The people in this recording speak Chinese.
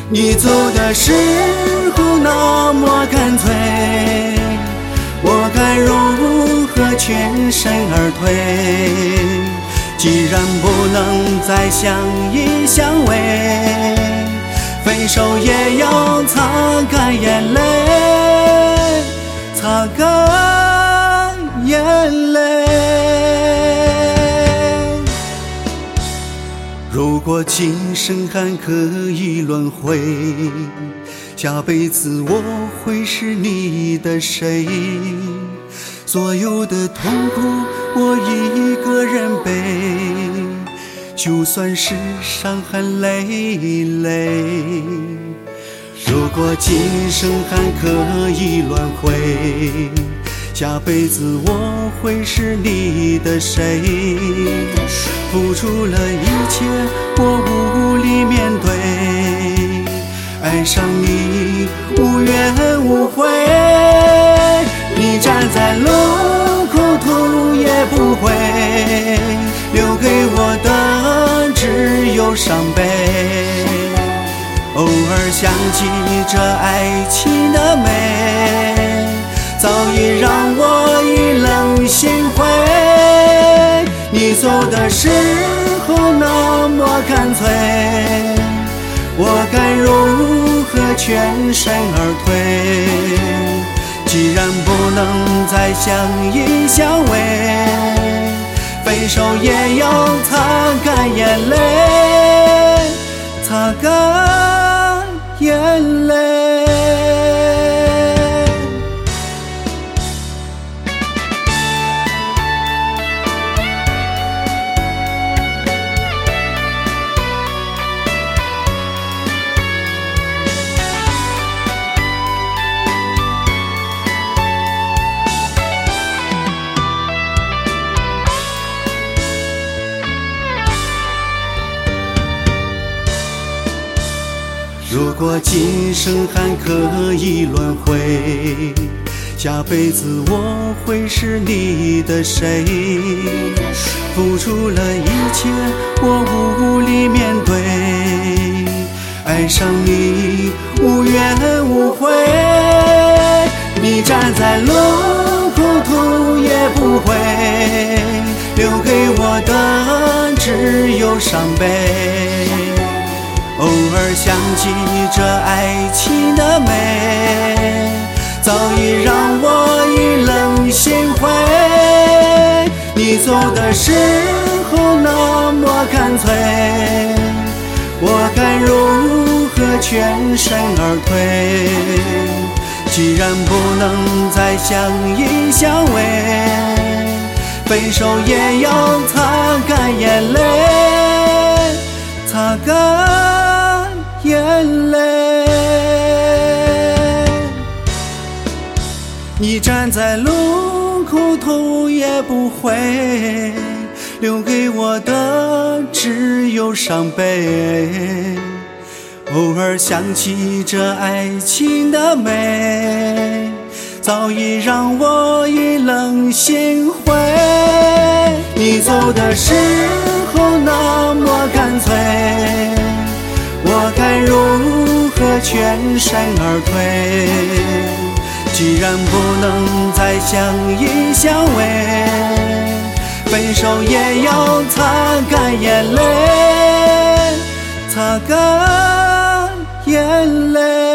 你走的时候那么干脆，我该如何全身而退？既然不能再相依相偎，分手也要擦干眼泪，擦干眼泪。如果今生还可以轮回，下辈子我会是你的谁？所有的痛苦我一个人背，就算是伤痕累累。如果今生还可以轮回，下辈子我会是你的谁？付出了一切我无力面对，爱上你无怨无悔。你站在路口头也不回，留给我的只有伤悲。偶尔想起这爱情的美，早已让我意冷心灰。你走的时候那么干脆，我该如何全身而退？既然不能再相依相偎，分手也要擦干眼泪，擦干眼泪。如果今生还可以轮回，下辈子我会是你的谁？付出了一切我无力面对，爱上你无怨无悔。你站在路口头也不回，留给我的只有伤悲。偶尔想起这爱情的美，早已让我意冷心灰。你走的时候那么干脆，我该如何全身而退？既然不能再相依相偎，分手也要擦干眼泪，擦干眼泪。你站在路口头也不回，留给我的只有伤悲。偶尔想起这爱情的美，早已让我意冷心灰。你走的时候那么干脆，我该如何全身而退？既然不能再相依相偎，分手也要擦干眼泪，擦干眼泪。